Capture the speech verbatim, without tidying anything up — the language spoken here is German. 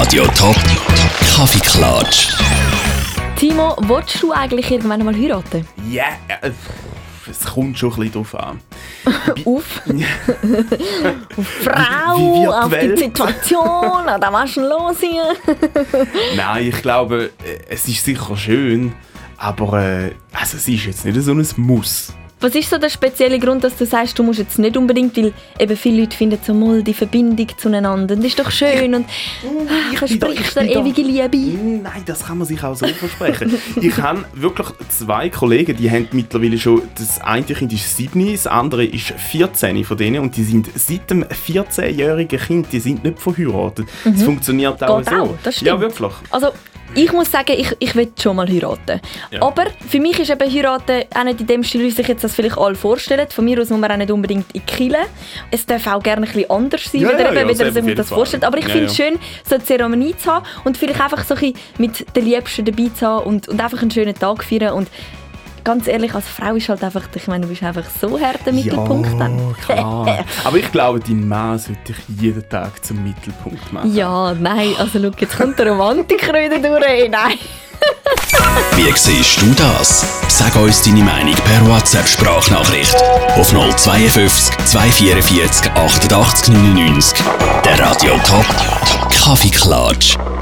Radio Top Kaffeeklatsch. Timo, willst du eigentlich irgendwann mal heiraten? Ja, yeah, es kommt schon ein bisschen drauf an. auf? auf Frau, wie, wie auf die die Situation, da was schon los hier? Nein, ich glaube, es ist sicher schön, aber äh, also es ist jetzt nicht so ein Muss. Was ist so der spezielle Grund, dass du sagst, du musst jetzt nicht unbedingt, weil eben viele Leute finden so mal die Verbindung zueinander, das ist doch schön und ich versprichst dir da, ewige Liebe? Nein, das kann man sich auch so versprechen. Ich habe wirklich zwei Kollegen, die haben mittlerweile schon, das eine Kind ist sieben, das andere ist vierzehn von denen und die sind seit dem vierzehnjährigen Kind, die sind nicht verheiratet. Das Mhm. funktioniert auch Geht so. auch, das stimmt. Ja, wirklich. Also, ich muss sagen, ich, ich will schon mal heiraten. Ja. Aber für mich ist eben heiraten auch nicht in dem Stil, wie sich jetzt das vielleicht alle vorstellen. Von mir aus muss man auch nicht unbedingt in die Kirche. Es darf auch gerne ein bisschen anders sein, Ja, wie ja, eben, ja, wie sehr man sich auf das jeden vorstellt. Fall. Aber ich Ja, finde es ja. schön, so eine Zeremonie zu haben und vielleicht einfach so ein bisschen mit den Liebsten dabei zu haben und, und einfach einen schönen Tag feiern. Und ganz ehrlich, als Frau ist halt einfach, ich meine, du bist einfach so hart der Mittelpunkt dann. Ja, klar. Aber ich glaube, dein Mann sollte dich jeden Tag zum Mittelpunkt machen. Ja, nein, also schau, jetzt kommt der Romantiker wieder durch. Hey, nein. Wie siehst du das? Sag uns deine Meinung per WhatsApp-Sprachnachricht auf null zwei fünf zwei vier vier achtundachtzig neunundneunzig. Der Radio Top Kaffeeklatsch.